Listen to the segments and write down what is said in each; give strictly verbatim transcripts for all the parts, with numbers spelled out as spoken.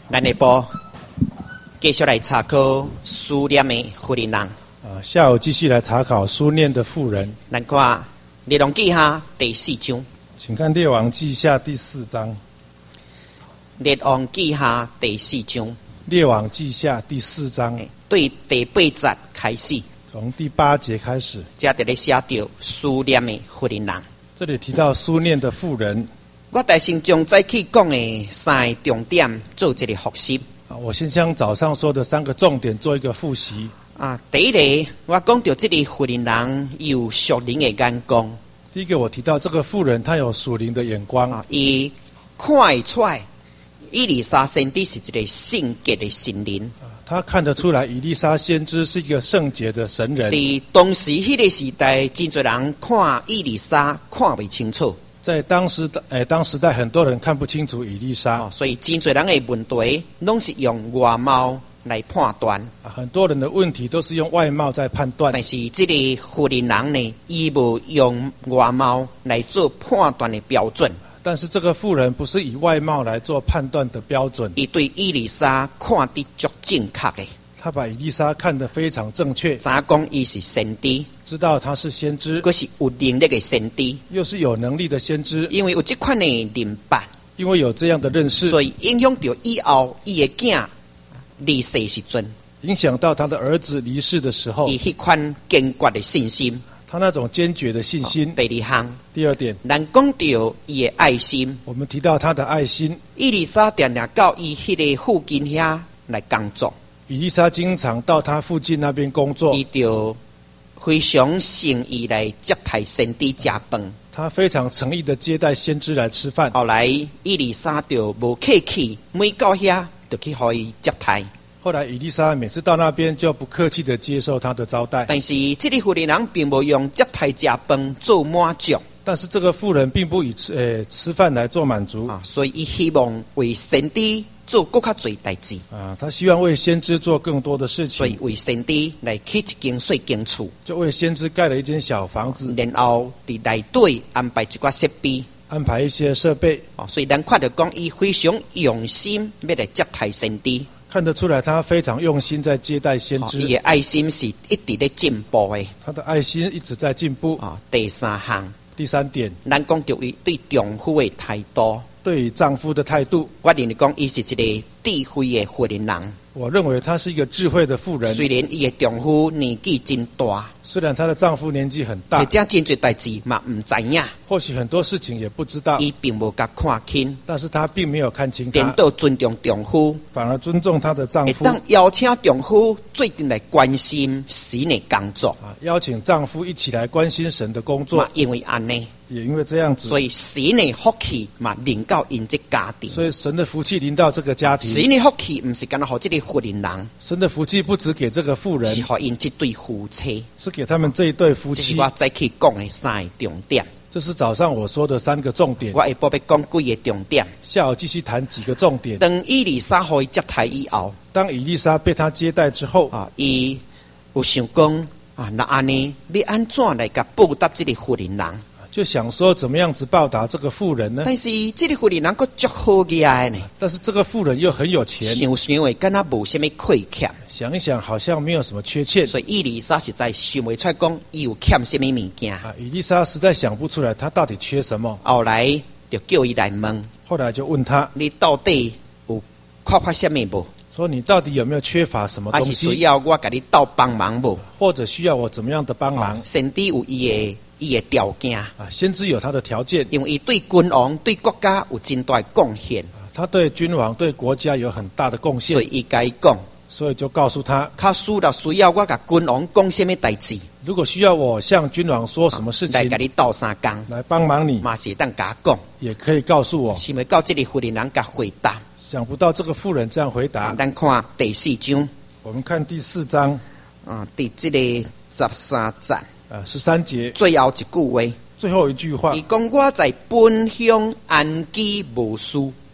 咱下晡继续来查考思念的妇人人。 啊，下午继续来查考书念的妇人。 咱看列王记下第四章。 请看列王记下第四章。 列王记下第四章。 列王记下第四章， 对第八节开始， 从第八节开始， 才在咧写到思念的妇人人。 这里提到书念的妇人。 我大先将早起讲的三个重点做一个复习。 啊，我先将早上说的三个重点做一个复习。 啊，第一个，我讲到这个妇人人有属灵的眼光。 第一个，我提到这个妇人，她有属灵的眼光。 啊，伊看得出来，以利沙先知是一个圣洁的神灵。 啊，他看得出来，以利沙先知是一个圣洁的神人。 在当时迄个时代，真多人看以利沙看不清楚。 在当时的诶，当时代很多人看不清楚以利沙， 哦，所以真多人的问题，拢是用外貌来判断。 啊，很多人的问题都是用外貌在判断。 但是这个妇人人呢，伊无用外貌来做判断的标准。 但是这个妇人不是以外貌来做判断的标准。 伊对以利沙看得足正确的。 他把以利沙看得非常正确， 知讲伊是先知， 知道他是先知， 佫是有能力的先知， 又是有能力的先知。 因为有这款的明白， 因为有这样的认识， 所以影响到以后伊的囝离世时阵， 影响到他的儿子离世的时候， 伊迄款坚决的信心， 他那种坚决的信心。 第二项， 第二点， 咱讲到伊的爱心， 我们提到他的爱心。 以利沙定定到伊迄个附近遐来工作。 以利沙经常到他附近那边工作， 伊就非常诚意来接待先知食饭。 他非常诚意的接待先知来吃饭。 后来以利沙就无客气，每到遐就去互伊接待。 后来以利沙每次到那边就不客气的接受他的招待。 但是这个妇人人并无用接待食饭做满足。 但是这个妇人并不以吃呃吃饭来做满足啊，所以伊希望为先知做更较多代志啊，他希望为先知做更多的事情， 所以为先知来起一间小间厝， 就为先知盖了一间小房子， 然后伫内底安排一寡设备， 安排一些设备。 哦，所以咱看到讲，伊非常用心要来接待先知， 看得出来他非常用心在接待先知。 伊、哦、的爱心是一直在进步的， 他的爱心一直在进步。 啊、哦，第三项， 第三点， 咱讲到伊对丈夫的态度。 对丈夫的态度， 我认为讲，伊是一个智慧的妇人人。 我认为她是一个智慧的妇人。 虽然伊的丈夫年纪真大， 虽然她的丈夫年纪很大， 或者真侪代志嘛唔知影， 或许很多事情也不知道， 伊并无甲看清， 但是她并没有看清他， 颠倒尊重丈夫， 反而尊重她的丈夫， 当邀请丈夫最近来关心神的工作， 啊，邀请丈夫一起来关心神的工作。 因为安尼。 也因为这样子， 所以神的福气嘛临到因这家庭， 所以神的福气临到这个家庭。 神的福气不是干那好这个妇人人， 神的福气不只给这个妇人， 是给因这对夫妻， 是给他们这一对夫妻。 这是我再去讲的三个重点。 这是早上我说的三个重点。 我下晡要讲几个重点， 下午继续谈几个重点。 当以利沙互伊接待以后， 当以利沙被他接待之后， 啊，伊有想讲啊，那安尼要安怎来甲报答这个妇人人？ 就想说怎么样子报答这个妇人呢？ 但是这个妇人人佫足好个呢。 但是这个妇人又很有钱， 想想的敢若无什么亏欠。 想一想，好像没有什么缺欠。 所以以利沙实在想不出来讲，伊有欠什么物件。 啊，以利沙实在想不出来，他到底缺什么。 后来就叫伊来问， 后来就问他： 你到底有缺乏什么无？ 说你到底有没有缺乏什么东西？ 还是需要我给你倒帮忙无？ 或者需要我怎么样的帮忙？ 哦、先知有伊的。伊的条件啊， 先知有他的条件， 因为伊对君王、对国家有真大的贡献。 他对君王、对国家有很大的贡献， 所以伊甲伊讲， 所以就告诉他， 他需要需要我甲君王讲什么代志？ 如果需要我向君王说什么事情， 来甲你斗相共， 来帮忙你， 嘛是当甲讲， 也可以告诉我。 想不到这个妇人人甲回答， 想不到这个妇人这样回答。 咱看第四章， 我们看第四章啊，第这个十三节， 啊，十三节最后一句话。 最后一句话， 伊讲我在本乡安居无事。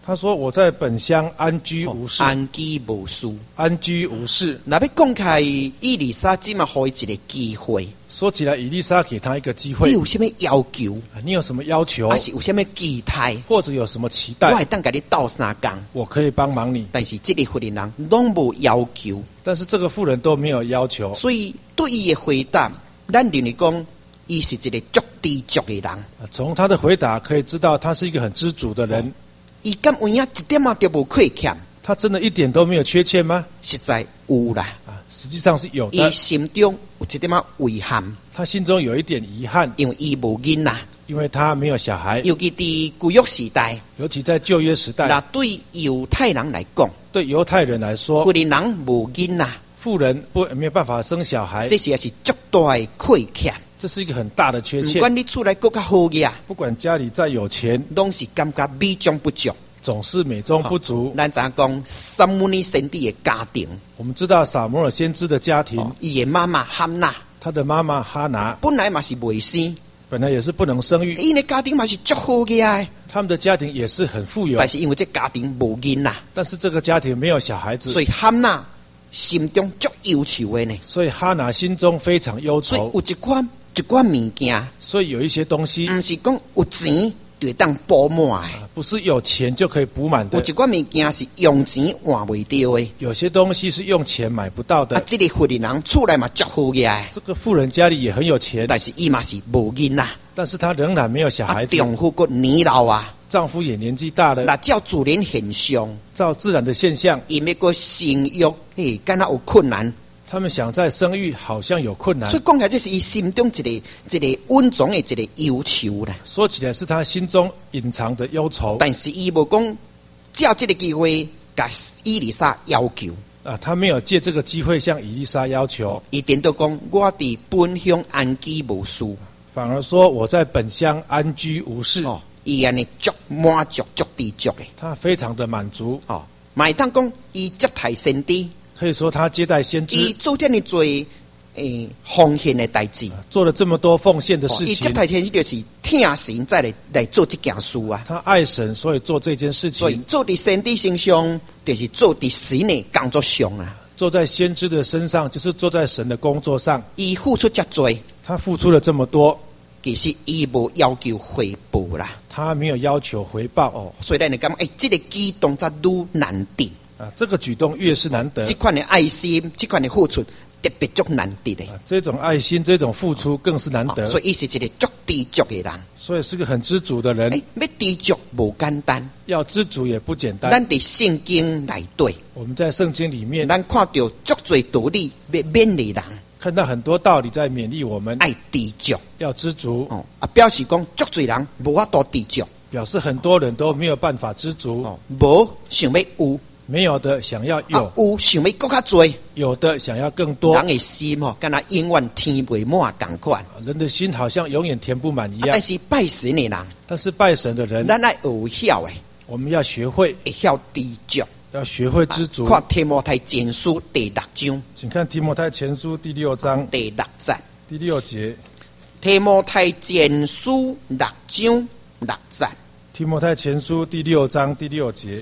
他说：“我在本乡安居无事， 安居无事。 安居无事。 若要讲开以利沙，只嘛互伊一个机会。 说起来，以利沙给他一个机会。 你有什么要求？ 你有什么要求？ 还是有什么期待？ 或者有什么期待？ 我会当甲你斗三工， 我可以帮忙你。 但是这个妇人人拢无要求， 但是这个妇人都没有要求， 所以对伊的回答，咱认为讲，伊是一个足知足的人。 从他的回答可以知道，他是一个很知足的人。 伊敢有影一点仔都无亏欠？ 他真的一点都没有缺欠吗？ 实在有啦。 啊，实际上是有的。 伊心中有一点仔遗憾， 他心中有一点遗憾， 因为伊无囡仔， 因为他没有小孩。 尤其伫旧约时代， 尤其在旧约时代， 那对犹太人来讲， 对犹太人来说， 妇人人无囡仔， 妇人不没有办法生小孩， 这是也是足大的亏欠。 这是一个很大的缺不陷。 管你厝内更较好个， 不管家里再有钱， 拢是感觉美中不足， 总是美中不足。 咱怎讲撒母耳先知的家庭？ 我们知道撒母耳先知的家庭， 伊、哦、的妈妈汉娜， 他的妈妈哈拿本来嘛是未生， 本来也是不能生育， 伊的家庭嘛是足好个， 他们的家庭也是很富有， 但是因为这家庭无囡仔， 但是这个家庭没有小孩子， 所以汉娜心中足忧愁的呢。 所以哈拿心中非常忧愁， 所以有一款一款物件， 所以有一些东西， 不是讲有钱就当补满的。 不是有钱就可以补满的， 有一款物件是用钱换袂到的。 有些东西是用钱买不到的。 啊，这个妇人人厝内嘛足好个， 这个妇人家里也很有钱， 但是伊嘛是无囡仔， 但是她仍然没有小孩子。 啊，丈夫个年老啊， 丈夫也年纪大了。 那照自然现象， 照自然的现象， 伊要个生育，嘿，敢若有困难。 他们想再生育，好像有困难。 所以讲起来，这是伊心中一个一个温存的一个忧愁啦。 说起来，是他心中隐藏的忧愁。 但是伊无讲借这个机会，甲以利沙要求啊，他没有借这个机会向以利沙要求。 伊点到讲，我伫本乡安居无事， 反而说我在本乡安居无事。哦， 伊安尼足满足、足知足的， 他非常的满足。 哦，买当讲伊接待先知。 可以说他接待先知， 伊做这么多诶奉献的代志， 做了这么多奉献的事情。 伊、哦、接待先知就是听神再来来做这件事啊。 他爱神，所以做这件事情。 所以做伫先知身上，就是做伫神的工作上啊。 做在先知的身上，就是做在神的工作上。 伊付出这多， 他付出了这么多， 其实伊无要求回报啦。 他没有要求回报哦，所以咱就感觉，诶、欸，这个举动则愈难得。 啊，这个举动越是难得， 这款的爱心，这款的付出，特别足难得的、 啊。这种爱心，这种付出更是难得。 哦、所以伊是一个足知足的人， 所以是个很知足的人。 欸、要知足无简单， 要知足也不简单。 咱伫圣经内底， 我们在圣经里面， 咱看到足多道理要勉励人， 看到很多道理在勉励我们， 爱知足， 要知足。 哦，啊，表示讲足多人无法度知足， 表示很多人都没有办法知足。 哦，无想要有。 没有的想要有， 啊、有想要更加多， 有的想要更多。 人的心吼，敢若永远填不满同款。 人的心好像永远填不满一样。 啊、但是拜神的人， 但是拜神的人， 咱爱学晓诶， 我们要学会， 会晓知足， 要学会知足。 啊、看提摩太前書第六章， 請看提摩太前書第六章第六節， 第六節。 提摩太前書六章六節。 提摩太前書第六章第六節。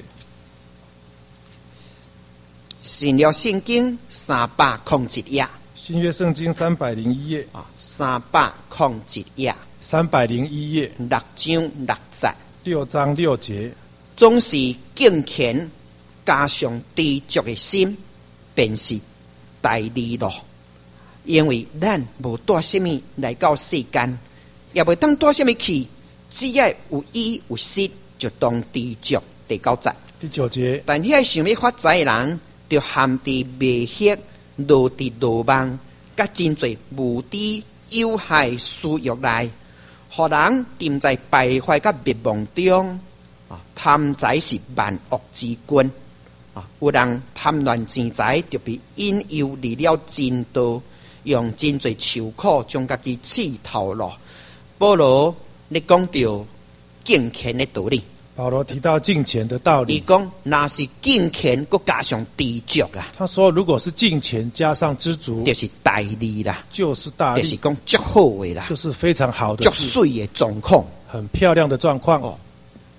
新約聖經三百零一頁， 新約聖經三百零一頁啊，三百零一頁， 三百零一頁， 六章六節， 六章六節， 總是敬虔加上知足的心，便是大利咯。因為咱無帶什麼來到世間，也袂當帶什麼去，只要有依有失，就當知足第九節。 第九節， 但遐想要發財的人，就陷佇迷惑、落佇羅網，甲真濟無知有害私欲內，互人沉在敗壞甲滅亡中。啊，貪財是萬惡之根。啊，有人貪戀錢財，就被引誘離了真道，用真濟愁苦將家己刺透了。保羅你講到敬虔的道理。 保羅提到敬虔的道理。 伊講那是敬虔，佮加上知足啊。 他說，如果是敬虔加上知足， 就是大利啦， 就是大利， 就是講足好的啦， 就是非常好的足水的狀況， 很漂亮的狀況。 哦，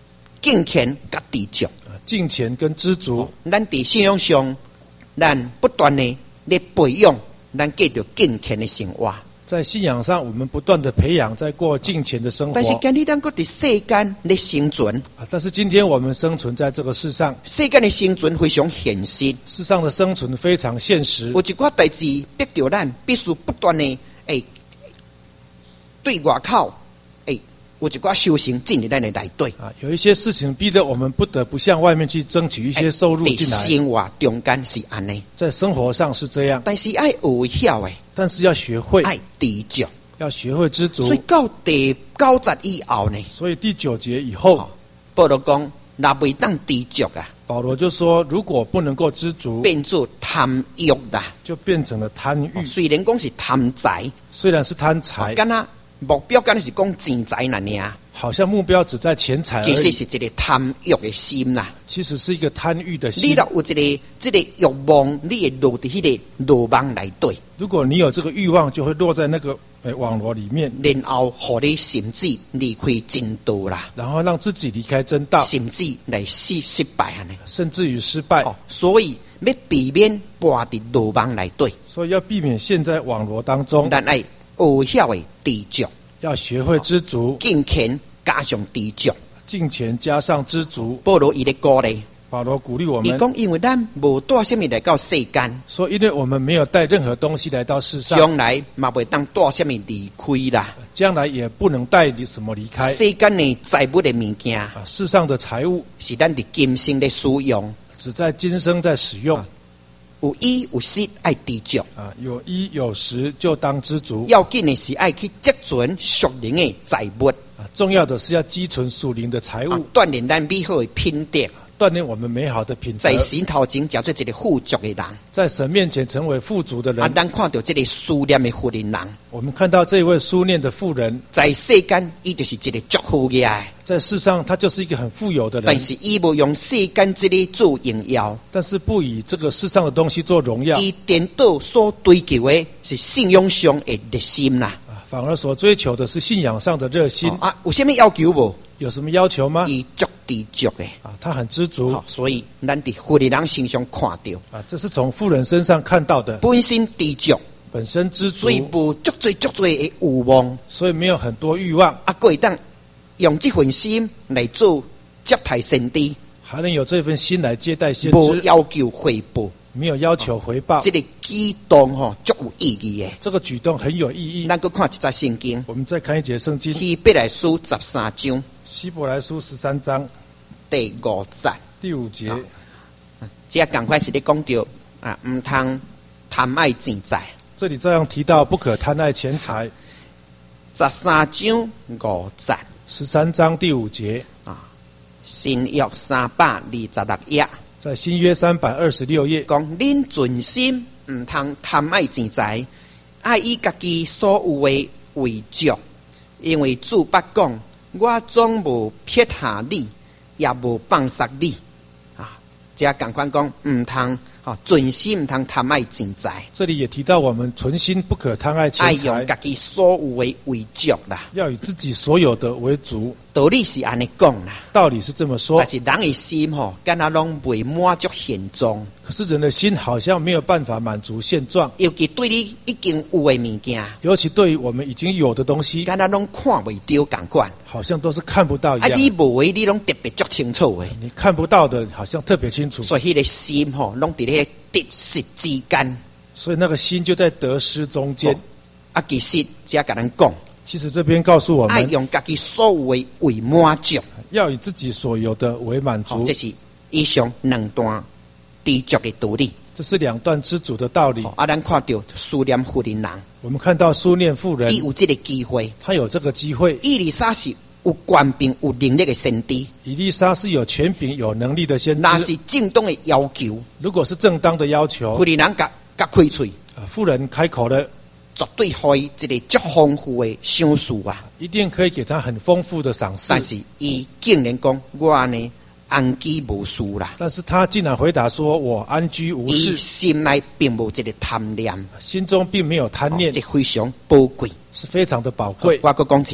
敬虔甲知足。 敬虔跟知足， 咱伫信仰上，咱不断的咧培养，咱过着敬虔的生活。 在信仰上，我们不断的培养，在过敬虔的生活。 但是今日咱搁伫世间咧生存， 啊，但是今天我们生存在这个世上， 世间的生存非常现实， 世上的生存非常现实。 有一寡代志逼着咱必须不断的诶，对外口诶，有一寡修行进入咱的内底。 啊，有一些事情逼得我们不得不向外面去争取一些收入进来。 生活中间是安尼， 在生活上是这样， 但是爱有晓的， 但是要学会， 爱知足， 要学会知足。 所以到第九节以后呢， 所以第九节以后， 保罗讲，若未当知足啊， 保罗就说，如果不能够知足， 变作贪欲啦， 就变成了贪欲。 虽然讲是贪财， 虽然是贪财， 敢若目标敢若是讲钱财那尔， 好像目标只在钱财而已， 其实是一个贪欲的心啦。 其实是一个贪欲的心。 你若有一个这个欲望，你会落伫迄个罗网内底。 如果你有这个欲望，就会落在那个诶网络里面， 然后互你甚至离开正道啦， 然后让自己离开真道， 甚至来失失败安尼， 甚至于失败。 哦，所以要避免跋伫罗网内底， 所以要避免陷在网络当中。 咱爱学晓的知足， 要学会知足， 敬虔加上知足。 敬虔加上知足。 保罗伊咧鼓励， 保罗鼓励我们， 伊讲，因为咱无带什么来到世间， 说因为我们没有带任何东西来到世上， 将来嘛袂当带什么离开啦。 将来也不能带你什么离开。 世间的财物的物件， 啊，世上的财物是咱伫今生咧使用， 只在今生在使用。啊， 有衣有食爱知足啊，有衣有食就当知足。 要紧的是爱去积存属灵的财物。 啊，重要的是要积存属灵的财物， 啊，锻炼咱美好的品德， 锻炼我们美好的品德， 在神头前叫做一个富足的人， 在神面前成为富足的人。 啊，咱看到这个思念的富人人， 我们看到这位书念的富人， 在世间伊就是一个足富嘅， 在世上他就是一个很富有的人， 但是伊无用世间这个做荣耀， 但是不以这个世上的东西做荣耀， 伊颠倒所追求的是信仰上的热心啦。 反而所追求的是信仰上的热心。 哦，啊，有什么要求无？ 有什么要求吗？ 伊足知足的啊，他很知足。 哦，所以咱伫富人人身上看到啊，这是从富人身上看到的。 本身知足， 本身知足， 所以无足多足多的欲望， 所以没有很多欲望。 啊，可会当用这份心来做接待先知， 还能有这份心来接待先知， 无要求回报， 没有要求回报。 这个举动吼足有意义的。 这个举动很有意义。 咱搁看一节圣经， 我们再看一节圣经， 希伯来书十三章， 希伯来书十三章第五节， 第五节。 这赶快是咧讲到啊，唔通贪爱钱财。 这里这样提到不可贪爱钱财。 十三章五节， 十三章第五节啊，新约三百二十六页， 在新约三百二十六页讲恁存心唔通贪爱钱财，爱以家己所有的为足，因为主捌讲，我总无撇下你，也无放杀你。啊，这赶快讲唔通。啊，存心唔通贪爱钱财。 这里也提到我们存心不可贪爱钱财， 爱用家己所有的为足啦， 要以自己所有的为足。 道理是安尼讲啦， 道理是这么说。 但是人的心吼，敢若拢未满足现状。 可是人的心好像没有办法满足现状， 尤其对你已经有的物件， 尤其对于我们已经有的东西， 敢若拢看未到共款， 好像都是看不到一样。 啊，你无的你拢特别足清楚的， 你看不到的，好像特别清楚。 所以迄个心吼，拢伫咧得失之间。 所以那个心就在得失中间。 哦，啊，其实只甲咱讲， 其实这边告诉我们， 爱用家己所有的为满足， 要以自己所有的为满足。 哦，这是以上两段知足的道理。 这是两段知足的道理。 哦，啊，咱看到思念富人人， 我们看到书念妇人， 伊有这个机会， 他有这个机会。 以利沙是有权柄、有能力的先知， 以利沙是有权柄、有能力的先知。 那是正当的要求， 如果是正当的要求， 富人人甲甲开嘴， 啊，妇人开口了， 绝对可以一个足丰富的赏赐啊！ 一定可以给他很丰富的赏赐。 但是伊竟然讲我呢安居无事啦。 但是他竟然回答说：“我安居无事。” 伊心内并无这个贪念， 心中并没有贪念， 这非常宝贵， 是非常的宝贵。 我搁讲一项，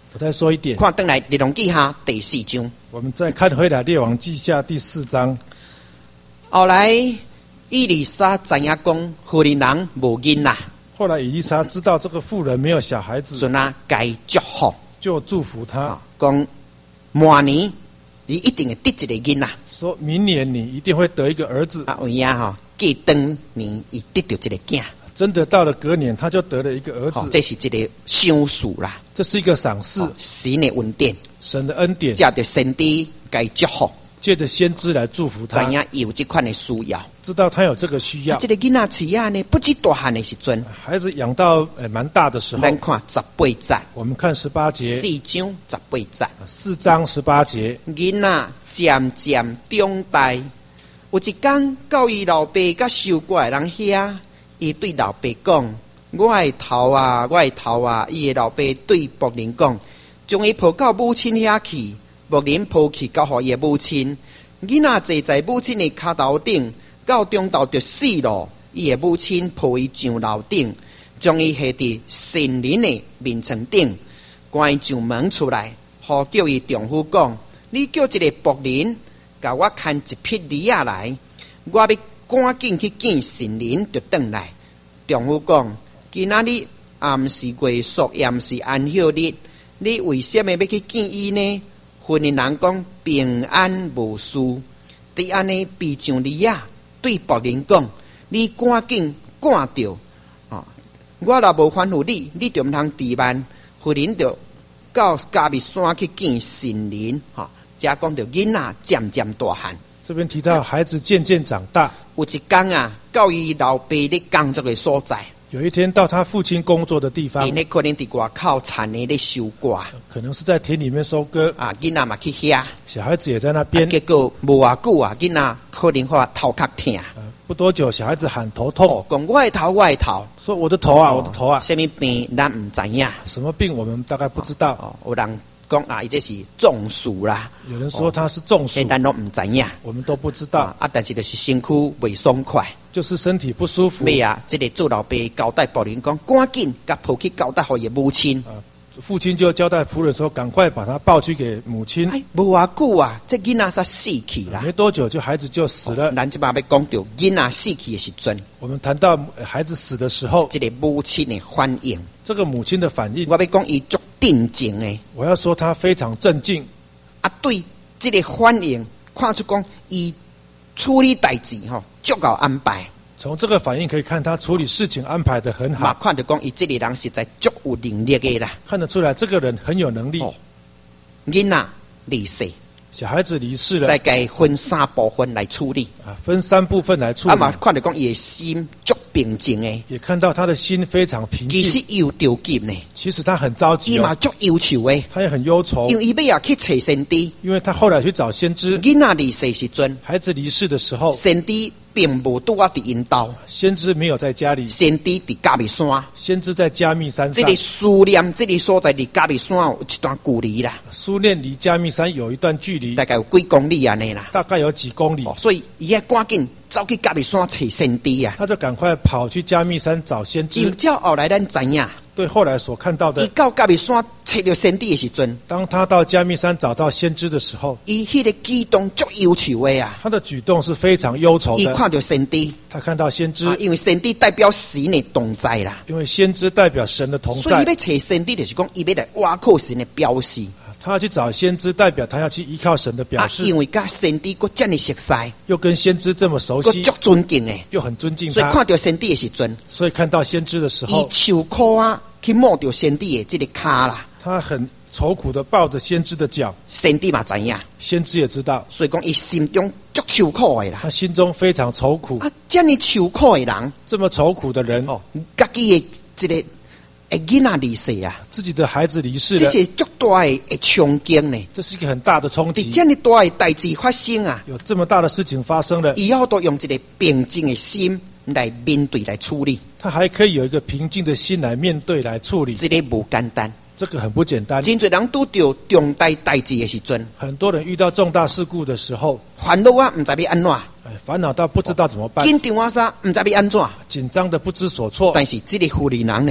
我再说一点， 看回来《列王记下》第四章。 我们再看回来《列王记下》第四章。 后来以利沙知影讲，妇人人无囡仔， 后来以利沙知道这个妇人没有小孩子， 准啊该祝福， 就祝福他， 讲明年你一定会得一个囡仔。 说明年你一定会得一个儿子。 啊，有影吼，过当年伊得到一个囝。 真的到了隔年，他就得了一个儿子。 这是一个赏赐啦， 这是一个赏赐， 神的恩典， 神的恩典， 借着先知该祝福， 借着先知来祝福他， 知影有这款的需要， 知道他有这个需要。 啊、这个囡仔饲啊呢，不止大汉的时阵， 孩子养到呃蛮大的时候， 咱看十八节， 我们看十八节， 四章十八节， 四章十八节， 囡仔渐渐长大，有一天到伊老爸甲收过的人遐，伊对老爸讲：“我的头啊，我的头啊！”伊的老爸对仆人讲：“将伊抱到母亲遐去。”仆人抱去交予伊的母亲。囡仔坐在母亲的脚头顶，到中昼就死了。伊的母亲抱伊上楼顶，将伊下伫神人的面床顶，关上门出来，互叫伊丈夫讲：“你叫一个仆人，甲我牵一匹驴仔来，我要赶紧去见神人，就转来。”丈夫讲：“今仔日暗是月朔，也毋是安息日，你为什么要去见伊呢？”婚姻人讲平安无事，伫安尼闭上驴仔，对仆人讲：“你赶紧赶着啊！我若无吩咐你，你就毋通怠慢。”婚姻就到加密山去见神人，哈，才讲到囡仔渐渐大汉。 这边提到孩子渐渐长大， 有一天啊，到伊老爸咧工作的所在。 有一天到他父亲工作的地方， 伊咧可能伫外口田里咧收割， 可能是在田里面收割啊，囡仔嘛去遐， 小孩子也在那边。 啊、结果无偌久啊，囡仔可能话头壳痛、啊， 不多久小孩子喊头痛， 讲、哦、我的头，我的头， 说我的头啊，哦、我的头啊， 什么病咱唔知影， 什么病我们大概不知道。 哦，有人讲啊，伊这是中暑啦， 有人说他是中暑， 咱都唔知影， 我们都不知道啊，但是就是身躯未爽快。 就是身体不舒服。 咩啊？这个做老爸交代仆人讲，赶紧甲抱去交代予伊母亲。 啊，父亲就交代仆人说，赶快把他抱去给母亲。 哎，无偌久啊，这囡仔煞死去啦。 没多久，就孩子就死了。 哦、咱即摆要讲到囡仔死去的时阵， 我们谈到孩子死的时候， 这个母亲的反应， 这个母亲的反应， 我要讲伊足定静的。 我要说他非常镇静啊，对这个反应，看出讲伊处理代志吼，足够安排。 从这个反应可以看他处理事情安排得很好。 嘛，看得讲伊这个人实在足有能力的啦。 看得出来这个人很有能力。 哦，囡仔离世， 小孩子离世了， 大概分三部分来处理。 啊，分三部分来处理。 啊嘛，看得讲伊的心足平静的。 也看到他的心非常平静。 其实伊有着急呢。 其实他很着急、哦。 伊嘛足忧愁的。 他也很忧愁。 因为伊要去找先知。 因为他后来去找先知。 囡仔离世时阵， 孩子离世的时候， 先知并无拄啊伫因兜。 先知没有在家里。 先知伫加密山。 先知在加密山上。 这个思念，这个所在离加密山有一段距离啦。 思念离加密山有一段距离， 大概有几公里安尼啦。 大概有几公里。 哦、所以伊要赶紧走去加密山找先知啊。 他就赶快跑去加密山找先知。 因照后来咱知影。 对，后来所看到的， 伊到加密山找到先知的时阵， 当他到加密山找到先知的时候， 伊迄个举动足忧愁的啊。 他的举动是非常忧愁的。 伊看到先知， 他看到先知， 啊、因为先知代表神的同在啦。 因为先知代表神的同在， 所以伊要找先知，就是讲伊要来挖靠神的表示。 他要去找先知，代表他要去依靠神的表示。 啊、因为甲先知佫这么熟悉， 又跟先知这么熟悉， 佫足尊敬的， 又很尊敬他。 所以看到先知的时阵， 所以看到先知的时候， 伊受苦啊，去摸着先知的这个骹啦。 他很愁苦的抱着先知的脚。 先知嘛知影， 先知也知道， 所以讲伊心中足受苦的啦。 他心中非常愁苦啊，这么受苦的人， 这么愁苦的人， 哦，家己的这个。诶，囡仔离世啊， 自己的孩子离世了， 这是足大的冲击呢。 这是一个很大的冲击。 这么大的代志发生啊， 有这么大的事情发生了， 以后都用一个平静的心来面对来处理。 他还可以有一个平静的心来面对来处理。 这个不简单， 这个很不简单。 真侪人拄到重大代志的时阵， 很多人遇到重大事故的时候， 烦恼啊，唔知要安怎。 哎，烦恼到不知道怎么办。 紧张啊啥，唔知要安怎。 紧张的不知所措。 但是这个妇人人呢？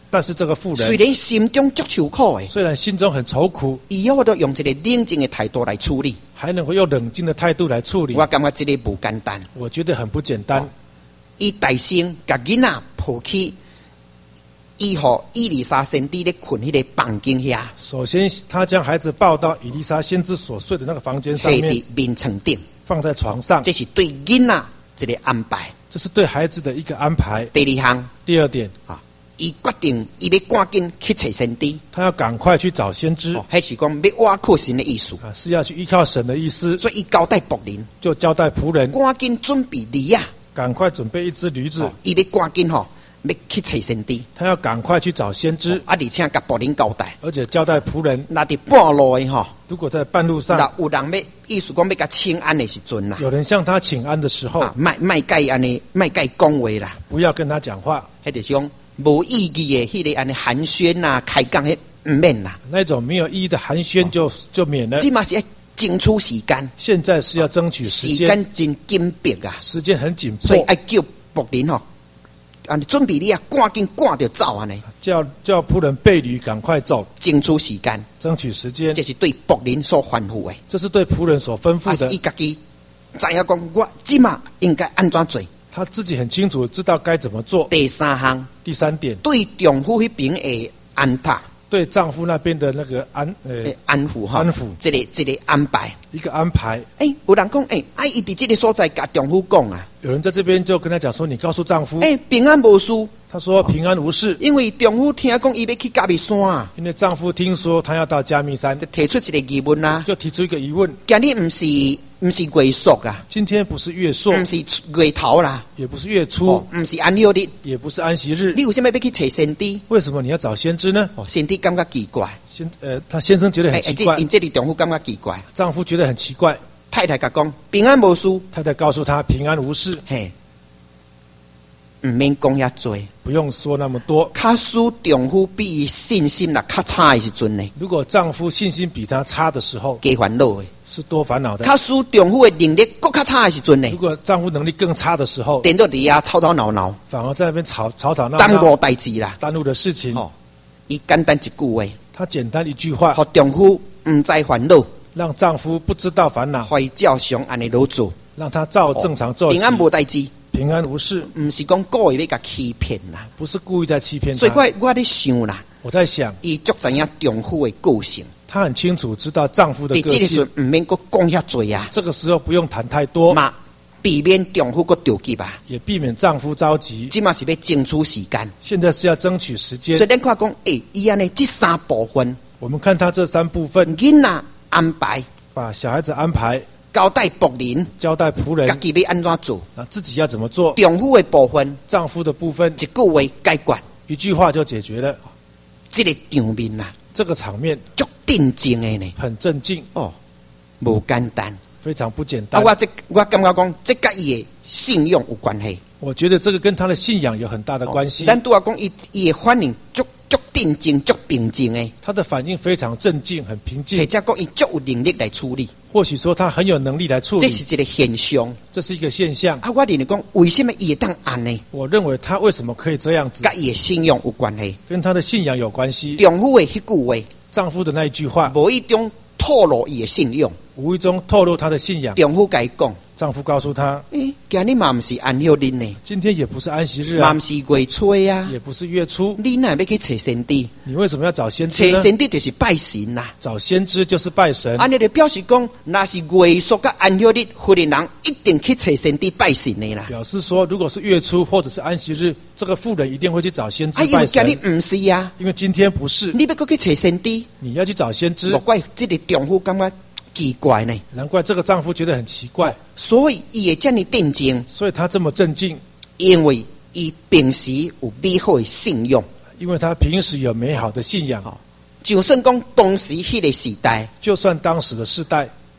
但是这个妇虽人然心中足愁苦诶， 虽然心中很愁苦， 伊要都用一个冷静的态度来处理。 还能够用冷静的态度来处理， 我感觉这个不简单。 我觉得很不简单。 伊大声甲囡仔抱起，伊互伊丽莎先知咧困迄个房间遐。 首先，他将孩子抱到以利沙先知所睡的那个房间上面， 喺面床顶， 放在床上。 这是对囡仔一个安排。 这是对孩子的一个安排。 第二项， 第二点啊，伊决定伊要赶紧去找先知， 他要赶快去找先知， 迄、哦、是讲要挖靠神的意思， 啊，是要去依靠神的意思。 所以伊交代仆人， 就交代仆人赶紧准备驴啊， 赶快准备一只驴子， 伊、哦、要赶紧吼、哦，要去找先知， 他要赶快去找先知， 哦、啊，而且甲仆人交代， 而且交代仆人， 那伫半路的吼、哦， 如果在半路上， 有人要意思讲要甲请安的时阵啦， 有人向他请安的时候， 卖卖甲伊安尼，卖甲伊讲话啦， 不要跟他讲话， 迄就是讲无意义的迄个安尼寒暄呐、开讲迄唔免啦， 那种没有意义的寒暄就、哦、就免了。 即嘛是要争取时间， 现在是要争取时间， 时间真紧迫啊， 时间很紧迫， 所以要叫仆人吼，安尼准备你啊，赶紧赶着走安尼， 叫叫仆人备驴赶快走， 争取时间， 争取时间， 这是对仆人所吩咐的， 这是对仆人所吩咐的。 伊家己知影讲，我即嘛应该安怎做。 他自己很清楚，知道该怎么做。 第三项， 第三点， 对丈夫迄边的安踏， 对丈夫那边的那个安呃安抚哈， 安抚， 这个这个安排， 一个安排。 哎、欸，有人讲，哎、欸，啊，伊伫这个所在甲丈夫讲啊， 有人在这边就跟他讲说，你告诉丈夫， 哎、欸，平安无事。 他说平安无事， 因为丈夫听讲伊要去甲密山啊， 因为丈夫听说他要到加密山， 就提出一个疑问啊， 就提出一个疑问： 今日唔是唔是月朔啊？ 今天不是月朔， 唔是月头啦， 也不是月初， 唔、哦、是安息日， 也不是安息日。 你为什么要去找先知？ 为什么你要找先知呢？ 哦，先知感觉奇怪， 先呃，他先生觉得很奇怪， 因这里丈夫感觉奇怪， 丈夫觉得很奇怪。 太太甲讲平安无事， 太太告诉他平安无事。 嘿。唔免讲遐多， 不用说那么多。 较使丈夫比信心啦较差的时阵呢， 如果丈夫信心比他差的时候， 加烦恼的， 是多烦恼的。 较使丈夫的能力更较差的时阵呢， 如果丈夫能力更差的时候， 颠倒伫遐吵吵闹闹， 反而在那边吵吵吵闹闹， 耽误代志啦， 耽误的事情。 哦，伊简单一句话， 他简单一句话， 互丈夫唔知烦恼， 让丈夫不知道烦恼， 可以照常安尼落做， 让他照正常做， 平安无代志。 平安无事， 唔是讲故意要甲欺骗啦， 不是故意在欺骗他。 所以我我在想啦， 我在想， 伊足知影丈夫的个性， 他很清楚知道丈夫的个性。 这个时候唔免搁讲遐多啊， 这个时候不用谈太多， 嘛避免丈夫搁着急啊， 也避免丈夫着急。 即嘛是要争取时间， 现在是要争取时间。 所以咱看讲，诶、欸，伊安尼这三部分， 我们看他这三部分， 囡仔安排， 把小孩子安排。 交代仆人， 交代仆人， 自己要安怎做？ 那自己要怎么做？ 丈夫的部分， 丈夫的部分， 一句话解决， 一句话就解决了。 这个场面呐、啊， 这个场面足定静的呢， 很镇静哦，无简单， 非常不简单。 啊，我这我感觉讲，这甲伊的信用有关系。 我觉得这个跟他的信仰有很大的关系。 咱拄啊讲，伊伊的反应足足定静、足平静的， 他的反应非常镇静、很平静。 或者讲，伊足有能力来处理。 或许说他很有能力来处理， 这是一个现象， 这是一个现象。 啊，我认为讲，为什么伊会当安呢？ 我认为他为什么可以这样子， 跟伊的信用有关系， 跟他的信仰有关系。 丈夫的迄句话， 丈夫的那一句话， 无一种透露伊的信用， 无意中透露他的信仰。 丈夫甲伊讲， 丈夫告诉他：“ 诶，今日嘛唔是安息日呢， 今天也不是安息日啊， 嘛唔是月初啊， 也不是月初， 你哪要去找先知？ 你为什么要找先知呢？ 找先知就是拜神啦、啊， 找先知就是拜神。 安尼就表示讲，那是月朔甲安息日，妇人人一定去找先知拜神的啦。 表示说，如果是月初或者是安息日，这个妇人一定会去找先知拜神。 啊，因为今日唔是啊， 因为今天不是， 你要去找先知， 你要去找先知。 莫怪这个丈夫感觉奇怪呢， 难怪这个丈夫觉得很奇怪。 所以伊会这么定静， 所以他这么镇静， 因为伊平时有美好的信用， 因为他平时有美好的信仰。 就算讲当时迄个时代， 就算当时的世代，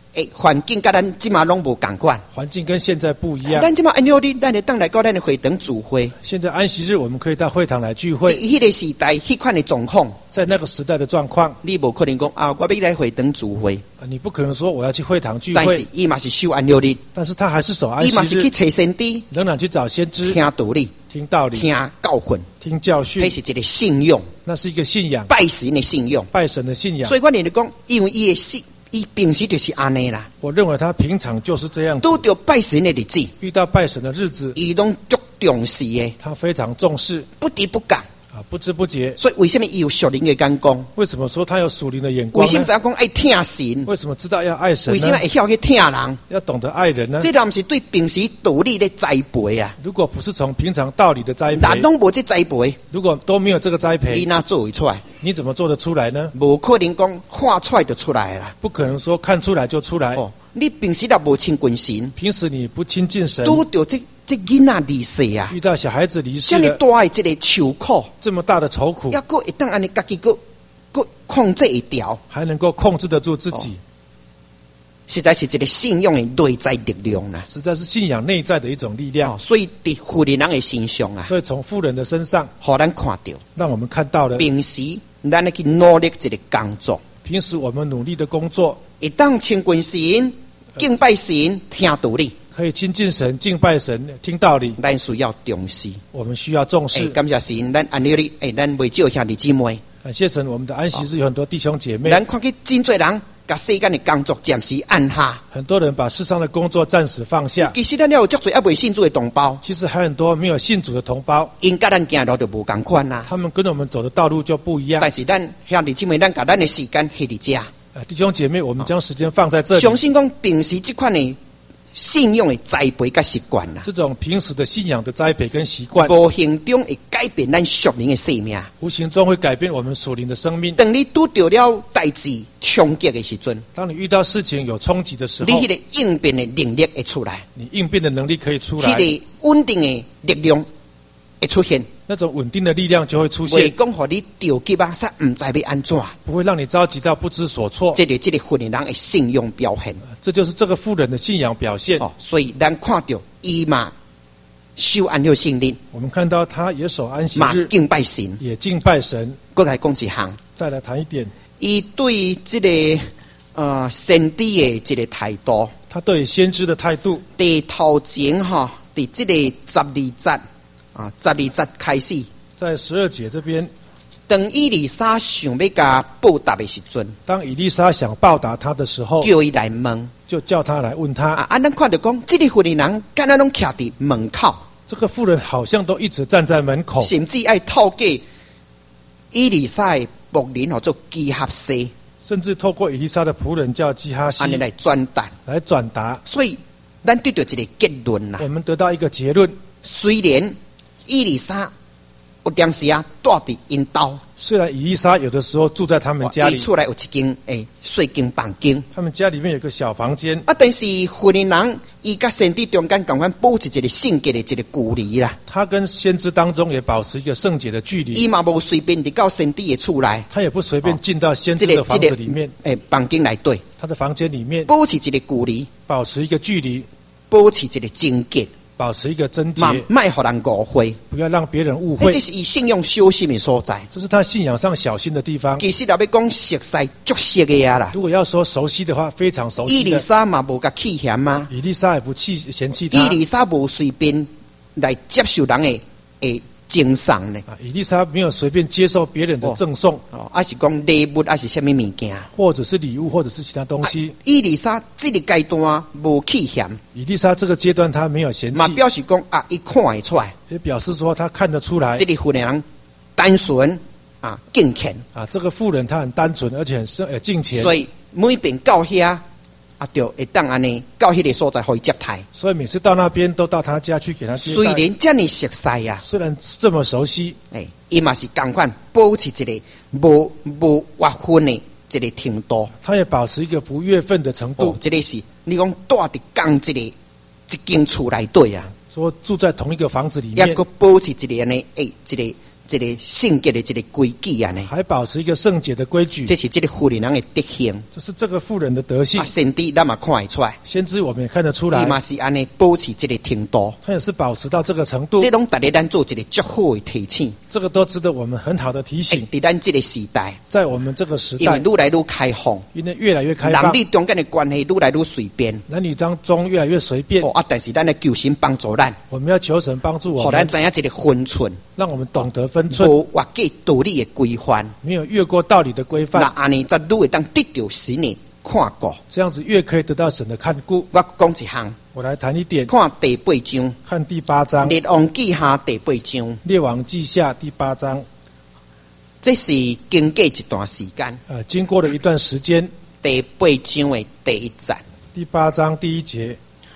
诶，环境甲咱即马拢无共款。 环境跟现在不一样。 咱即马按照你，咱会当来到咱的会堂聚会。 现在安息日，我们可以到会堂来聚会。 迄个时代，迄款的状况， 在那个时代的状况， 你无可能讲啊，我要来会堂聚会。 啊，你不可能说我要去会堂聚会。 但是伊嘛是守安息日， 但是他还是守安息日。 伊嘛是去找先知， 仍然去找先知， 听道理， 听道理， 听教训， 听教训。 那是一个信仰， 那是一个信仰， 拜神的信仰， 拜神的信仰。 所以我认为讲，因为伊的信。伊平时就是安尼啦。 我认为他平常就是这样子。 都着拜神的日子， 遇到拜神的日子， 伊拢足重视的。 他非常重视， 不敌不讲啊，不知不觉。 所以为什么伊有属灵的眼光？ 为什么说他有属灵的眼光呢？ 为什么知道讲爱听神？ 为什么知道要爱神呢？ 为什么会晓去听人？ 要懂得爱人呢？ 这当是对平时道理的栽培啊。 如果不是从平常道理的栽培， 那拢无这栽培， 如果都没有这个栽培， 你哪做会出来？ 你怎么做得出来呢？ 无可能讲画出来就出来啦。 不可能说看出来就出来。 哦，你平时也无亲近神， 平时你不亲近神， 拄着这这囡仔离世啊， 遇到小孩子离世这么了， 大的这个愁苦， 这么大的愁苦， 要个会当安尼家己个个控制一条， 还能够控制得住自己， 哦，实在是一个信仰的内在力量啦。 实在是信仰内在的一种力量。 哦，所以伫富人人的身上啊， 所以从富人的身上， 互咱看到， 让我们看到了平时咱要去努力一个工作， 平时我们努力的工作， 一当亲近神、敬拜神、听道理， 可以亲近神、敬拜神、听道理。 咱需要重视， 我们需要重哎， 视。 感谢神，咱安尼哩，哎，咱未少兄弟姊妹， 感谢神，我们的安息日有很多弟兄姐妹。 咱看见真侪人把世间的工作暂时按下， 很多人把世上的工作暂时放下。 其实咱了有足侪还未信主的同胞， 其实还有很多没有信主的同胞， 因甲咱行路就无共款啦。 他们跟我们走的道路就不一样。 但是咱兄弟姊妹，咱把咱的时间下伫遮， 呃，弟兄姐妹，我们将时间放在这里。 相信讲平时这款的信仰的栽培甲习惯啦， 这种平时的信仰的栽培跟习惯， 无形中会改变咱属灵的生命。 无形中会改变我们属灵的生命。 当你拄到了代志冲击的时阵， 当你遇到事情有冲击的时候， 你迄个应变的能力会出来， 你应变的能力可以出来， 迄个稳定的力量会出现。 那种稳定的力量就会出袂现， 讲互你着急啊，煞唔知要安怎。 不会让你着急到不知所措。 这个这个富人人的信用表现。 这就是这个富人的信仰表现。 哦，所以咱看到伊嘛守安息圣日， 我们看到他也守安息嘛日， 敬拜神， 也敬拜神。 过来讲一项， 再来谈一点， 伊对这个呃先知的这个态度， 他对先知的态度。 伫头前哈，伫这个十二节啊，十二节开始， 在十二节这边， 当伊丽莎想要甲报答的时阵， 当以利沙想报答他的时候， 叫伊来问， 就叫他来问他。 啊，啊，咱看到讲，这个富人人敢若拢徛伫门口， 这个妇人好像都一直站在门口， 甚至爱透过伊丽莎的仆人或做基合西， 甚至透过以利沙的仆人叫基哈西安尼来转达。 来转达。 所以，咱得到一个结论啦。 我们得到一个结论： 虽然伊丽莎有当时啊住伫因兜， 虽然以利沙有的时候住在他们家里， 伊厝内有一间诶细间房间， 他们家里面有个小房间， 啊，但是富人人伊甲先知中间共款保持一个圣洁的一个距离啦。 他跟先知当中也保持一个圣洁的距离， 伊嘛无随便入到先知的厝内， 他也不随便进到先知的房子里面， 诶房间内底， 他的房间里面保持一个距离， 保持一个距离， 保持一个贞洁， 保持一个贞洁嘛，卖互人误会， 不要让别人误诶， 会这。是伊信用小心的所在。 这是他信仰上小心的地方。 其实若要讲熟悉足熟的啊啦， 如果要说熟悉的话，非常熟伊丽悉的。 莎嘛无甲弃嫌啊， 以利沙也不弃嫌弃伊他。 丽莎无随便来接受人的诶赠送呢， 啊，以利沙没有随便接受别人的赠送， 哦，还是讲礼物，还是什么物件？ 或者是礼物，或者是其他东西。 伊丽莎这个阶段无弃嫌， 以利沙这个阶段他没有嫌弃， 嘛表示讲啊，伊看得出来， 也表示说他看得出来这。个妇人单纯啊敬虔， 啊，这个妇人她很单纯，而且很是呃敬虔， 所以每遍到遐啊，就会当安尼到迄个所在可以接待。 所以每次到那边都到他家去给他接虽待。 然这么熟悉啊， 虽然这么熟悉， 诶，伊嘛是共款保持一个无无划分的一个程度。 他也保持一个不越分的程度。 哦，这个是你讲住伫共一个一间厝内底啊， 说住在同一个房子里面， 也个保持一个呢，诶，一个这个圣洁的这个规矩啊呢， 还保持一个圣洁的规矩， 这是这个妇人人的德行。 这是这个妇人的德性啊，。先知咱嘛看得出来， 先知我们也看得出伊嘛来， 是安尼保持这个程度， 他也是保持到这个程度这，拢大家咱做一个足好的提醒。 这个都值得我们很好的提哎， 醒。 伫咱这个时代， 在我们这个时因为代， 愈来愈开放， 因为越来越开男放， 女中间的关系愈来愈随便。 男女当中越来越随便哦，啊，但是咱的求神帮助咱， 我们要求神帮助我互咱们， 知影这个分寸， 让我们懂得分寸， 无越过道理的规范， 没有越过道理的规那范， 安尼则愈会当得到神的看顾。 这样子越可以得到神的看顾。 我讲一项， 我来谈一点， 看第八章， 看第八章列王记下第八章， 列王记下第八章。 这是经过一段时间， 呃，经过了一段时间， 第八章的第一节。 第八章第一节，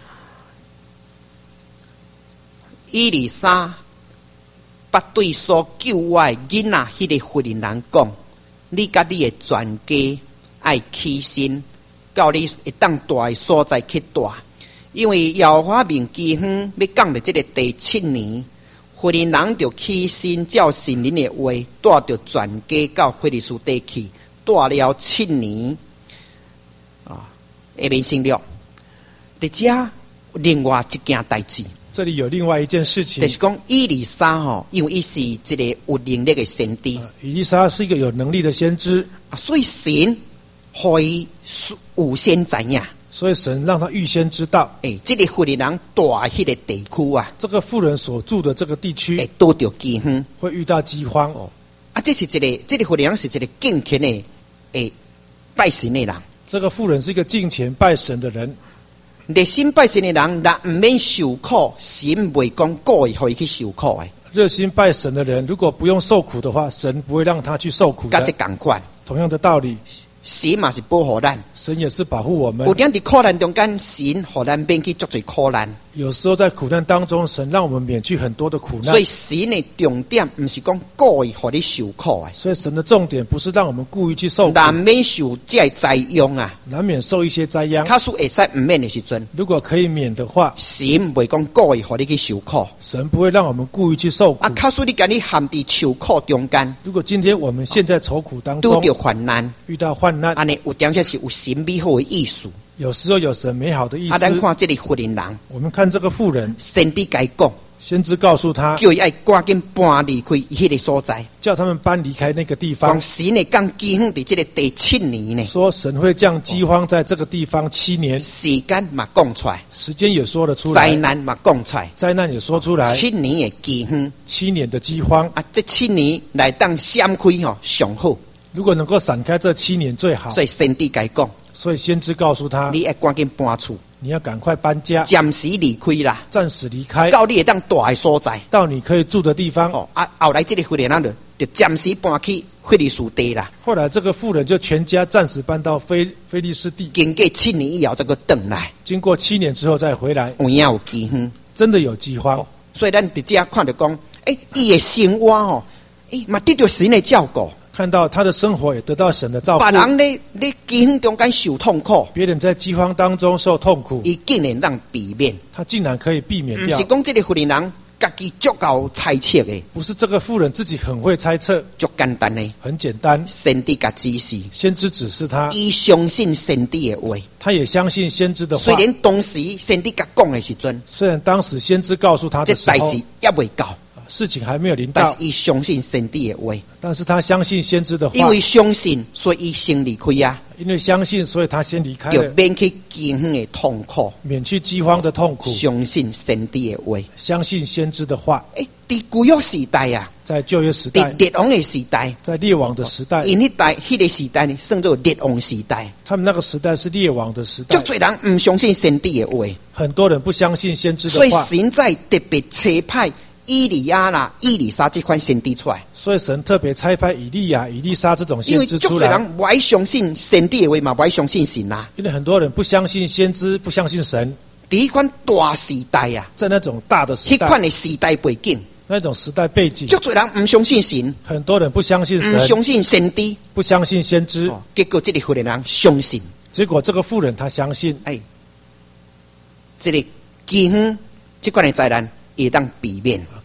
以利沙捌对所救我的囡仔迄个妇人人讲：你甲你的全家爱起身，到你会当住的所在去住，因为耶和华面基远要降的这个第七年，妇人人就起身照神灵的话，带着全家到非利士地去，住了七年。啊，下面省略。伫遮另外一件代志。 这里有另外一件事情就，是讲以利沙吼，因为伊是一个有能力的先知， 呃以利沙是一个有能力的先知， 啊，所以神可以有先知影， 所以神让他预先知道， 诶、欸，这个妇人人大迄个地区啊， 这个妇人所住的这个地会区多着饥荒， 会遇到饥荒。 啊，这是一个，这个妇人人是一个敬虔的诶拜神的人， 这个妇人是一个敬虔拜神的人， 热心拜神的人，若唔免受苦，神袂讲故意互伊去受苦的， 热心拜神的人，如果不用受苦的话，神不会让他去受苦甲这的。 共款， 同样的道理， 神嘛是保护咱， 神也是保护我们有。点伫苦难中间，神互咱免去足侪苦难。 有时候在苦难当中，神让我们免去很多的苦难。 所以神的重点不是讲故意互你受苦的， 所以神的重点不是让我们故意去受苦， 难免受这个灾殃啊。 难免受一些灾殃。 假使会使唔免的时阵， 如果可以免的话， 神袂讲故意互你去受苦。 神不会让我们故意去受苦啊，。假使你今日陷伫受苦中间， 如果今天我们现在愁苦当中拄着患难， 遇到患难， 安尼有点些是有神美好的意思。 有时候有神美好的意啊，咱思。 看这个妇人人， 我们看这个妇人， 先知该讲， 先知告诉他， 叫伊爱赶紧搬离开迄个所在， 叫他们搬离开那个地讲方， 神会降饥荒伫这个第七年呢， 说神会降饥荒在这个地方七年， 时间嘛讲出来， 时间也说了出来， 灾难嘛讲出来。 灾难也说出来， 七年的饥荒七年的饥荒， 啊，这七年来当闪开吼上好， 如果能够闪开这七年最好。 所以先知该讲， 所以先知告诉他， 你要赶紧搬厝， 你要赶快搬家， 暂时离开啦， 暂时离开， 到你会当住的所在。 到你可以住的地方。 哦，啊，后来这个妇人人就就暂时搬去菲利士地啦， 后来这个妇人就全家暂时搬到菲菲利士地， 经过七年以后再个转来， 经过七年之后再回来， 有影有饥荒， 真的有饥荒。 所以咱伫遮看着讲，诶，伊的生活吼，诶，嘛得到神的照顾。 看到他的生活也得到神的照顾， 别人咧咧饥荒中间受痛苦， 别人在饥荒当中受痛苦， 伊竟然让避免， 他竟然可以避免掉不是。讲这个妇人人家己足够猜测的， 不是这个妇人自己很会猜测， 足简单的， 很简单， 先知甲指示， 先知指示他， 伊相信先知的话。 他也相信先知的话虽。然当时先知甲讲的时阵， 虽然当时先知告诉他这的时候， 代志也未到， 事情还没有临到但是，伊相信先知的话， 但是他相信先知的话， 因为相信，所以伊先离开啊， 因为相信，所以他先离开就了， 免去饥荒的痛苦。 免去饥荒的痛苦， 相信先知的话， 相信先知的话。 诶，伫旧约时代啊， 在旧约时伫代， 列王的时代， 在列王的时代， 因迄代迄个时代呢，算做列王时代。 他们那个时代是列王的时足代， 侪人唔相信先知的话， 很多人不相信先知所以的话， 神在特别差派以利亚啦、以利沙这款先知出来。 所以神特别差派以利亚、以利沙这种因为先知出来。 足侪人不爱相信先知的话嘛，不爱相信神啦。 因为很多人不相信先知，不相信神， 伫迄款大时代啊， 在那种大的时迄款代， 的时代背景， 那种时代背景足，侪人唔相信神， 很多人不相信唔神， 相信先知， 不相信先知， 哦结果这个妇人人相信， 结果这个妇人她相信， 哎，这个饥荒这款的灾难会当避免。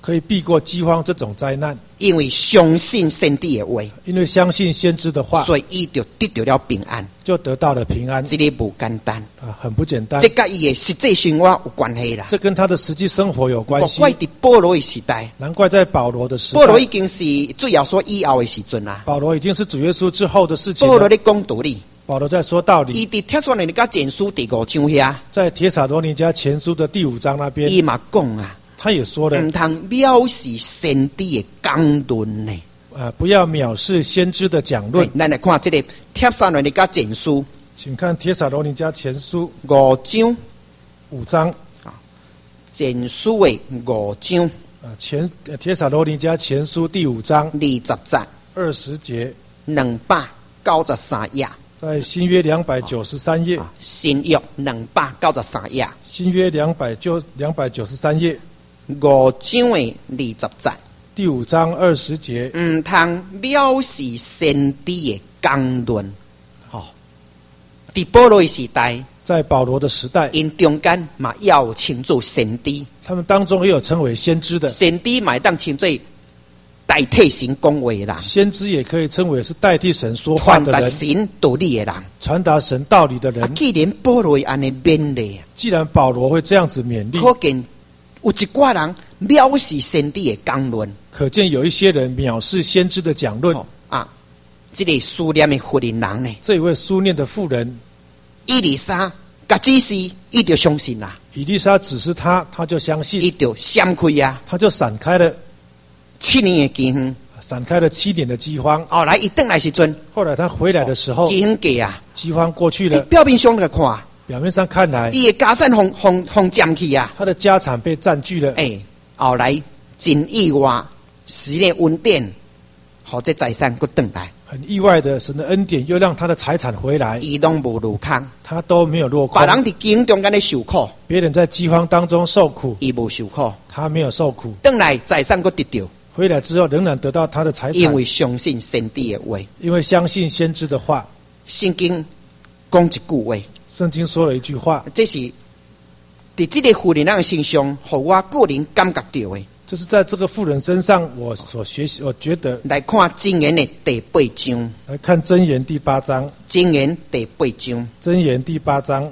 可以避过饥荒这种灾难， 因为相信先知的话， 因为相信先知的话， 所以伊就得到了平安， 就得到了平安。 这个不简单啊，很不简单。 这跟伊的实际生活有关系啦。 这跟他的实际生活有关系。 难怪在保罗的时代， 难怪在保罗的时代， 保罗已经是主耶稣以后的时阵啦。 保罗已经是主耶稣之后的事情了。 保罗在讲道理。 保罗在说道理。 伊伫帖撒罗尼迦前书第五章遐， 在帖撒罗尼迦前书的第五章那边， 伊嘛讲啊， 他也说了， 唔通藐视先知的讲论呢。 啊，不要藐视先知的讲论。 咱来看这个帖撒罗尼迦前书， 请看帖撒罗尼迦前书五章， 五章啊，前书的五章啊，前帖撒罗尼迦前书第五章二十节， 二十节， 两百九十三页。 在新约两百九十三页， 啊、新约两百九十三页， 新约两百九两百九十三页， 五章的二十节， 第五章二十节， 唔通藐视先知的讲论。哦，伫保罗的时代， 在保罗的时代， 因中间嘛要称作先知， 他们当中也有称为先知的， 先知嘛当称作代替神讲话的人， 先知也可以称为是代替神说话的人， 传达神道理的人， 传达神道理的人。 啊，既然保罗安尼勉励， 既然保罗会这样子勉励， 可见有一寡人藐视先知的讲论， 可见有一些人藐视先知的讲论。 哦、啊，这个苏念的妇人人呢， 这一位苏念的妇人， 伊丽莎甲指示，伊就相信啦。 以利沙指示他，他就相信， 伊就闪开啊， 他就闪开了七年的饥荒， 闪开了七年的饥荒。 后来伊回来时阵， 后来他回来的时候， 饥荒过啊， 饥荒过去了。 表面上来看， 表面上看来， 伊的家产互互互占去啊， 他的家产被占据了。 哎，后来真意外，神的恩典，互这财产佫转来。 很意外的，神的恩典又让他的财产回来， 伊拢无落空， 他都没有落空。 别人伫饥荒中间咧受苦， 别人在饥荒当中受苦， 伊无受苦， 他没有受苦。 转来财产佫得到， 回来之后仍然得到他的财产， 因为相信先知的话， 因为相信先知的话。 圣经讲一句话， 圣经说了一句话， 这是伫这个妇人人身上，互我个人感觉到的。 这是在这个妇人身上我所学习，我觉得。 来看箴言的第八章， 来看箴言第八章， 箴言第八章， 箴言第八章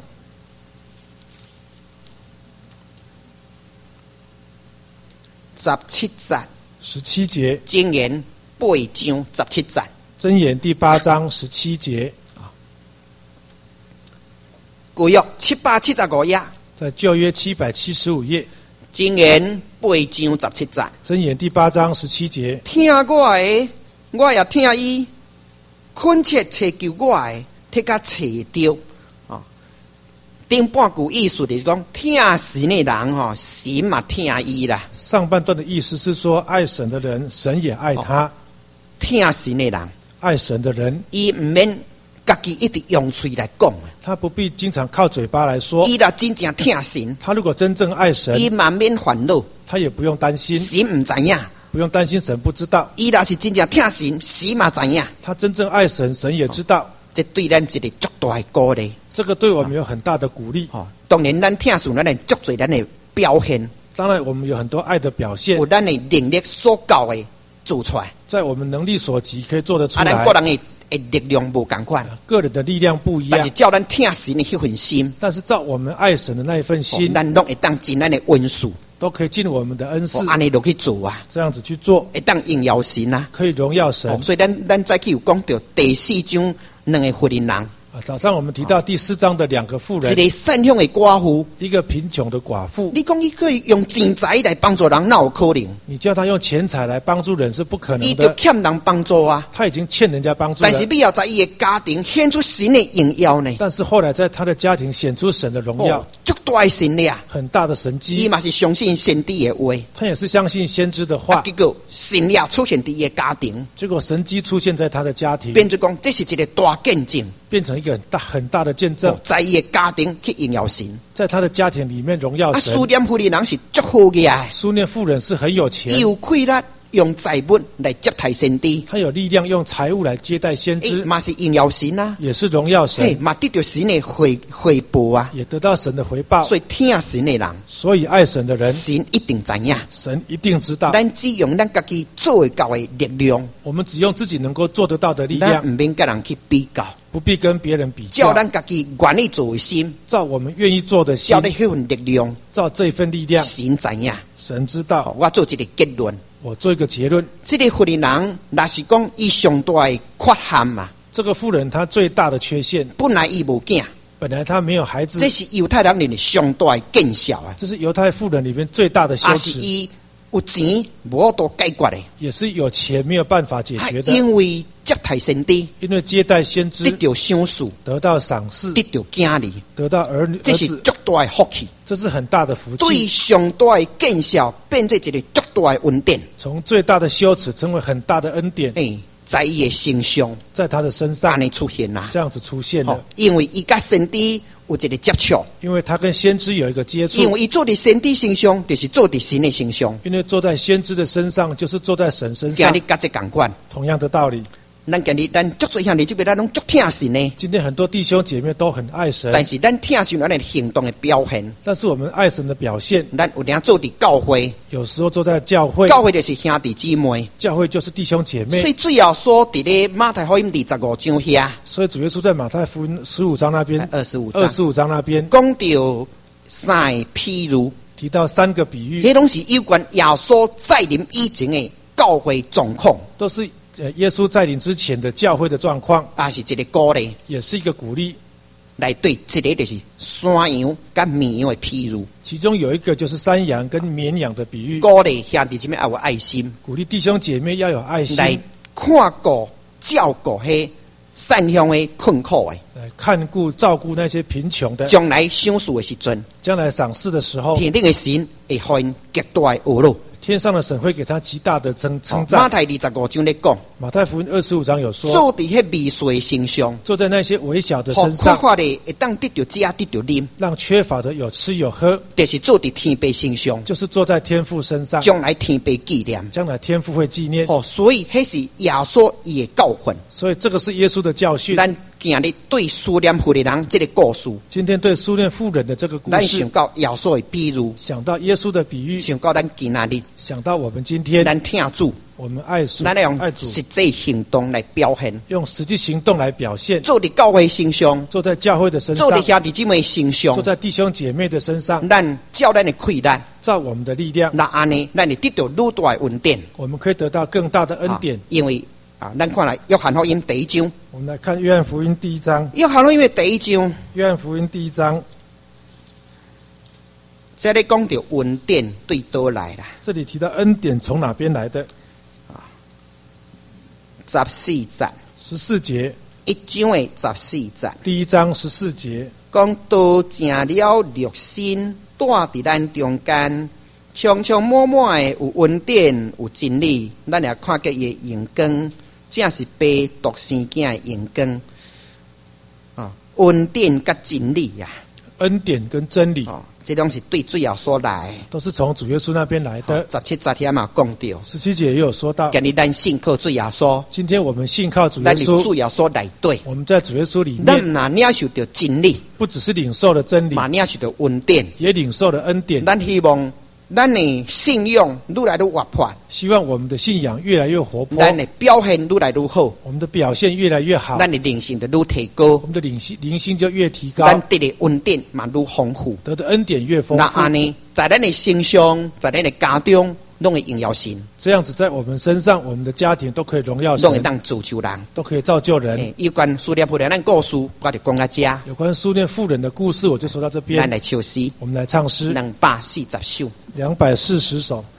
十七节， 十七节， 箴言八章十七节， 箴言第八章十七节， 旧约七百七十五页， 在旧约七百七十五页， 箴言八章十七节， 箴言第八章十七节， 听我的，我也听伊，恳切祈求我的，替甲找着。哦，顶半句意思就是讲，听神的人吼，神嘛听伊啦。 上半段的意思是说，爱神的人，神也爱他； 哦、听神的人， 爱神的人， 伊唔免家己一直用嘴来讲， 他不必经常靠嘴巴来说。 伊若真正听神， 他如果真正爱神， 伊嘛免烦恼， 他也不用担心。 神唔知影， 不用担心神不知道。 伊若是真正听神，神嘛知影。 他真正爱神，神也知道。哦、 这对咱一个足大的鼓励。 这个对我们有很大的鼓励。 哦，当然咱听神，咱会足侪咱的表现。 当然，我们有很多爱的表现， 有咱的能力所够的做出来， 在我们能力所及可以做得出来。 啊，咱个人的的力量不同款， 个人的力量不一样。 但是照咱听神的迄份心， 但是照我们爱神的那一份心， 哦、咱拢会当尽咱的恩赐， 都可以尽我们的恩赐。 安尼落去做啊， 这样子去做， 会当荣耀神啊， 可以荣耀神。 哦、所以咱咱再去有讲到第四章两个妇人人。 早上我们提到第四章的两个妇人， 一个善良的寡妇， 一个贫穷的寡妇。 你讲伊可以用钱财来帮助人，哪有可能？ 你叫他用钱财来帮助人是不可能的。 伊就欠人帮助啊， 他已经欠人家帮助了。 但是必要在伊的家庭显出神的荣耀呢。 但是后来在他的家庭显出神的荣耀， 足、哦、大的神力啊， 很大的神迹。 伊嘛是相信先知的话， 他也是相信先知的话。 啊、结果神力出现在伊的家庭， 结果神迹出现在他的家庭， 变成讲这是一个大见证。 变成一个很大很大的见证， 哦、在伊的家庭去荣耀神， 在他的家庭里面荣耀神。 啊，苏念妇人人是足好嘅啊， 苏念妇人是很有钱， 有气力， 用财物来接待先知， 他有力量用财物来接待先诶， 知， 嘛是荣耀神啊， 也是荣耀嘿， 神， 嘛得到神的回回报啊。 也得到神的回报。 所以听神的人， 所以爱神的人， 神一定知影。 神一定知道。 咱只用咱家己做得到的力量， 我们只用自己能够做得到的力咱量， 唔免跟人去比较， 不必跟别人比照较。 咱家己愿意做的心， 照我们愿意做的心照，你迄份力量， 照这份力量， 神知影。 神知道。 我做一个结论。 我做一个结论： 这个妇人人，若是讲伊上大的缺陷嘛， 这个妇人她最大的缺陷， 本来伊无囝， 本来她没有孩子这，是犹太人里面上大的见效啊， 这是犹太妇人里面最大的羞耻， 也是伊有钱无法度解决的， 也是有钱没有办法解还决的。 因为接待先知， 因为接待先知得到赏赐， 得到赏赐， 得到囝儿， 得到儿女这是儿子， 足大的福气。 这是很大的福对气。 上大的见效，变做一个足大的恩典。 从最大的羞耻成为很大的恩典， 诶，在伊的身上， 在他的身上安尼出现啦。 这样子出现哦了。， 因为伊甲先知有一个接触， 因为他跟先知有一个接触， 因为伊做伫先知身上，就是做伫神的身上。 因为坐在先知的身上，就是坐在神身上今日。甲这共款， 同样的道理， 咱今日咱足侪兄弟这边咱拢足听神的， 今天很多弟兄姐妹都很爱神， 但是咱听神咱的行动的表现， 但是我们爱神的表现， 咱有点做伫教会， 有时候坐在教会， 教会就是兄弟姊妹。 教会就是弟兄姐妹所以。最后说伫咧马太福音第十五章遐， 所以主耶稣在马太福音十五章那边， 二十五章二十五章那边讲到三个譬如。 提到三个比喻， 迄拢是有关耶稣在临以前的教会状况， 都是呃耶稣在临之前的教会的状况， 也是一个鼓励， 也是一个鼓励。 来对一个就是山羊甲绵羊的譬如， 其中有一个就是山羊跟绵羊的比喻， 鼓励兄弟姊妹要有爱心， 鼓励弟兄姐妹要有爱心， 来看顾照顾迄善向的困苦的， 来看顾照顾那些贫穷的， 将来赏赐的时阵， 将来赏赐的时候， 天顶的神会互因极大的恶乐。 天上的神会给他极大的称称马赞。 太二十五章咧讲， 马太福音二十五章有说， 做伫迄微小的身上， 坐在那些微小的互身上， 缺乏的会当得到食得到啉， 让缺乏的有吃有喝， 就是做伫天父身上， 就是坐在天父身上， 将来天父纪念。 将来天父会纪念。 哦，所以迄是耶稣伊的教训。 所以这个是耶稣的教训。 咱今日对思念妇的人这个故事， 今天对苏念妇人的这个故咱事想，到耶稣的比喻， 想到耶稣的比喻， 想到咱今仔日， 想到我们今天咱听主， 我们爱主， 咱要用爱主， 实际行动来表现， 用实际行动来表现， 做伫教会身上， 坐在教会的身做上， 伫兄弟姊妹身上坐，在弟兄姐妹的身上， 咱照咱的困难， 照我们的力量， 那安尼，咱会得到愈大的恩典。 我们可以得到更大的恩典啊。因为啊，咱看来约翰福音第一章， 我们来看约翰福音第一章， 约翰福音的第一章， 约翰福音第一章， 这里讲到恩典对倒来啦， 这里提到恩典从哪边来的？ 十四节， 十四节， 一章的十四节。 第一章十四节， 讲道成了肉身，住伫咱中间，充充满满的有恩典有真理，咱也看见伊的阳光，正是被独生囝的阳光。啊，恩典甲真理呀、 恩典跟真理啊，哦，这拢是对最后所来的。 都是从主耶稣那边来的。 十七节遐嘛讲到， 十七节也有说到， 今日咱信靠主耶稣， 今天我们信靠主耶咱有主稣， 耶稣内底， 我们在主耶稣里咱面， 若领受到真理， 不只是领受了真理， 嘛领受到恩典。 也领受了恩典。 咱希望咱的信仰愈来愈活泼， 希望我们的信仰越来越活泼， 咱的表现愈来愈好， 我们的表现越来越好， 咱的灵性就愈提高我，们的灵性灵性就越提高， 咱得的恩典嘛愈丰富。 得的恩典越丰富。 那安尼，在咱的身上，在咱的家中，拢会荣耀神， 这样子在我们身上，我们的家庭都可以荣耀神， 拢会当造就人。 都可以造就人。 诶，有关思念妇人咱故事，我就讲到这。 有关苏念妇人的故事，我就说到这咱边。 来唱诗， 我们来唱诗两百四十首。 两百四十首。